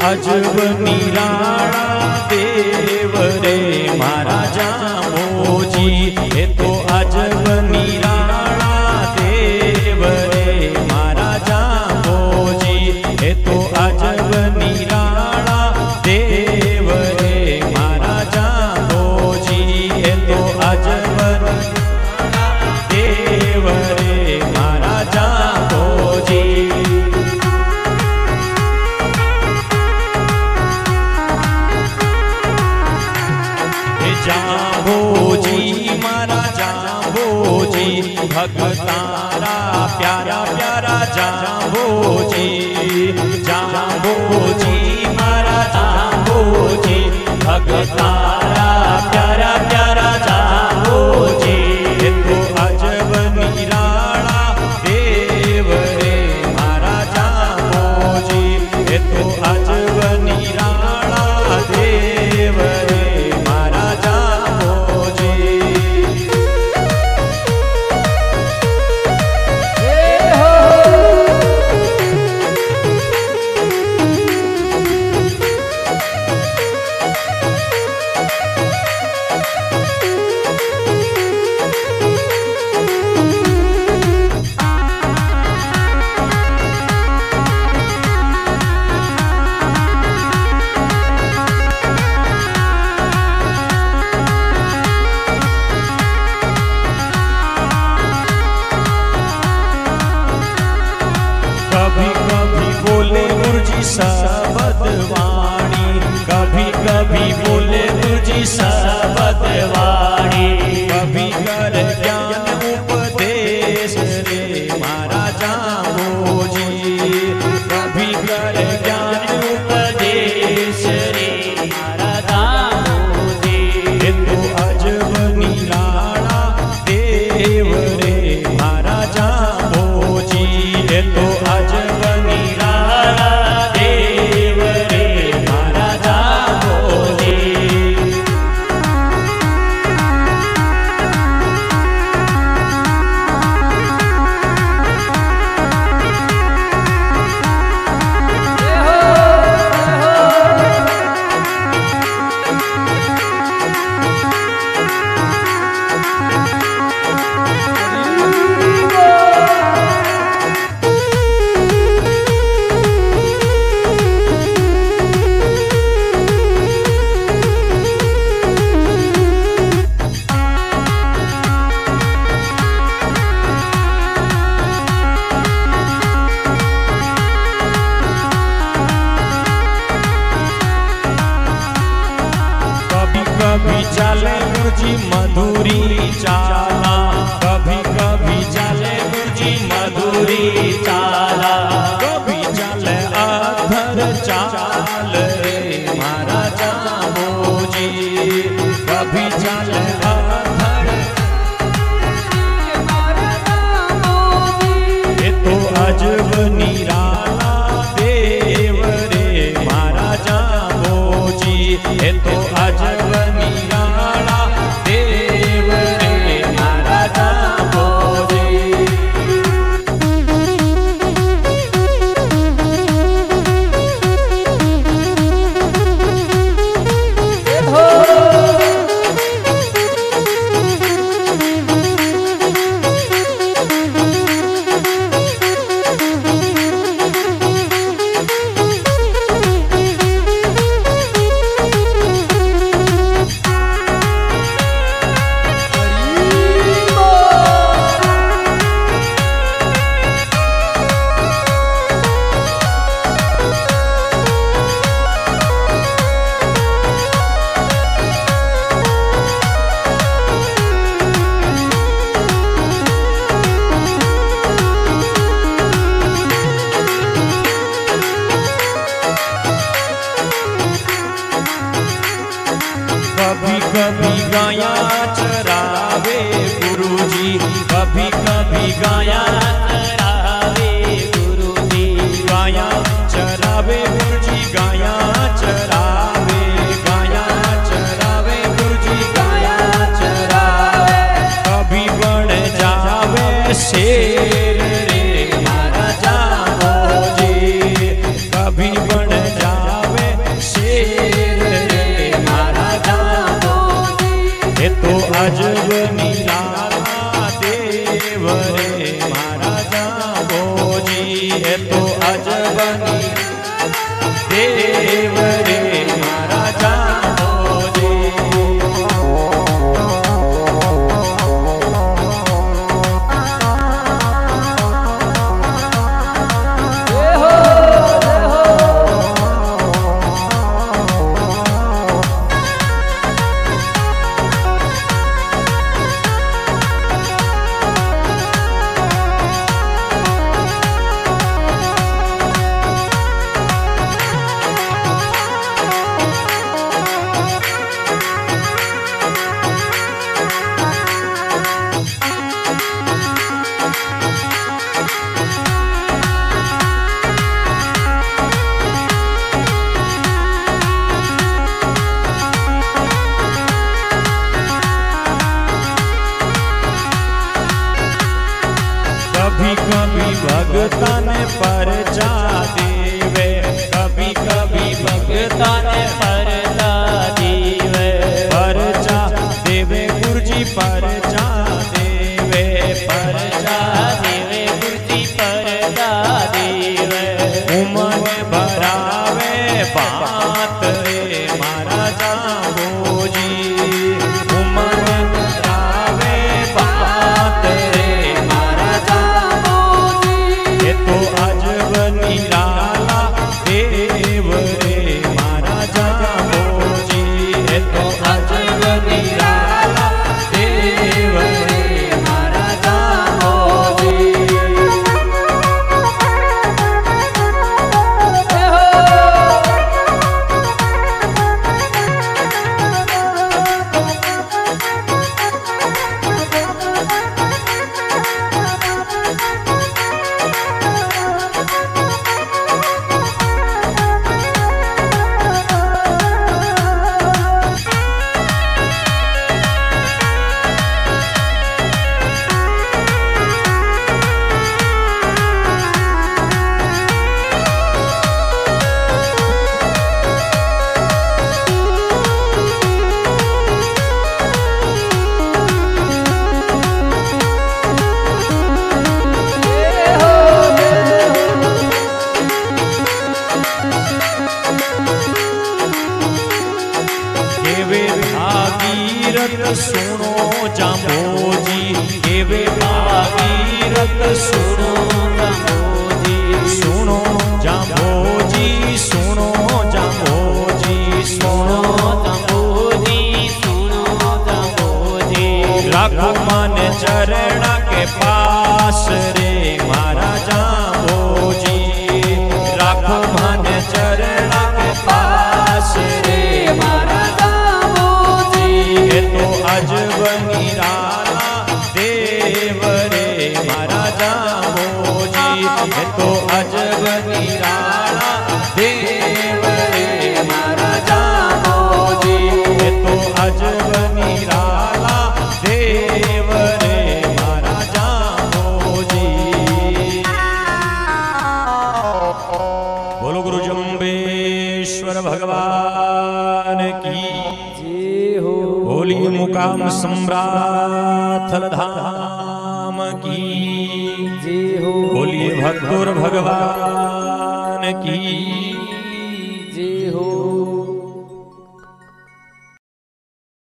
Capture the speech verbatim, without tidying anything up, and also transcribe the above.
अजब निराळा देव रे मारा जांबोजी, हे तो अजब निराळा देव रे मारा जांबोजी, हे तो अजब निराळा देव रे मारा जांबोजी, हे तो अजब देव रे मारा जांबोजी। जांबोजी मारा जांबोजी, भगतारा प्यारा प्यारा जांबोजी, जांबोजी मारा जांबोजी, भगतारा प्यारा प्यारा जांबोजी, हे तो अजब निराळा देव रे मारा जांबोजी, हे तो अजब निराळा देव रे मारा जांबोजी। कभी कभी बोले गुरुजी शब्द वाणी, कभी कभी बोले गुरुजी शब्द वाणी, कभी कर ज्ञान उपदेश रे मारा जांबोजी, कभी कर ज्ञान उपदेश रे मारा जांबोजी, हे तो अजब निराळा देव रे मारा जांबोजी, हे तो अजब निराळा देव रे मारा जांबोजी। कभी चले गुरुजी मधुरी चाला, कभी कभी चले गुरुजी मधुरी चाला, कभी चले अधर चाल रे मारा जांबोजी, कभी चले अधर मारा जांबोजी, हे तो अजब निराला देव रे मारा जांबोजी, हे तो अजब निराला देव रे मारा जांबोजी। कभी कभी गाया चरावे गुरुजी, कभी कभी गाया चरावे गुरुजी, गाया चरावे गुरुजी, गाया चरावे, गाया चरावे गुरुजी, गाया चरावे, कभी बन जावे शेर रे मारा जांबोजी, कभी बन जावे निराला देव रे मारा जांबोजी ए तो अजब देव रे मारा जांबोजी। कभी कभी भगतन परचा देवे, कभी कभी भगतन परचा देवे, परचा देवे गुरुजी परचा देवे, परचा देवे गुरुजी परचा देवे। उमन भरावे बात रे मारा जांबोजी, उमन भरावे बात रे मारा जांबोजी। ये तो अजब निराला देव रे मारा जांबोजी, ये तो अजब निराला देव रे मारा जांबोजी। केवे भागीरथ सुनो जांबोजी, केवे भागीरथ सुनो जांबोजी, सुनो जांबोजी, सुनो जांबोजी, सुनो जांबोजी, सुनो जांबोजी। राखो मन चरण के पास रे मारा जांबोजी, राखो मन चरण के पास रे मारा जांबोजी। ये तो अजब निराला देव रे मारा जांबोजी, ये तो अजब निराला देव रे मारा जांबोजी, ये तो अजब निराला देव रे मारा जांबोजी। बोलो गुरु जंबेश्वर भगवान की जय हो। बोलिए मुकाम सम्राट धाम की जय हो। बोलिए भक्तोर भगवान की जय हो।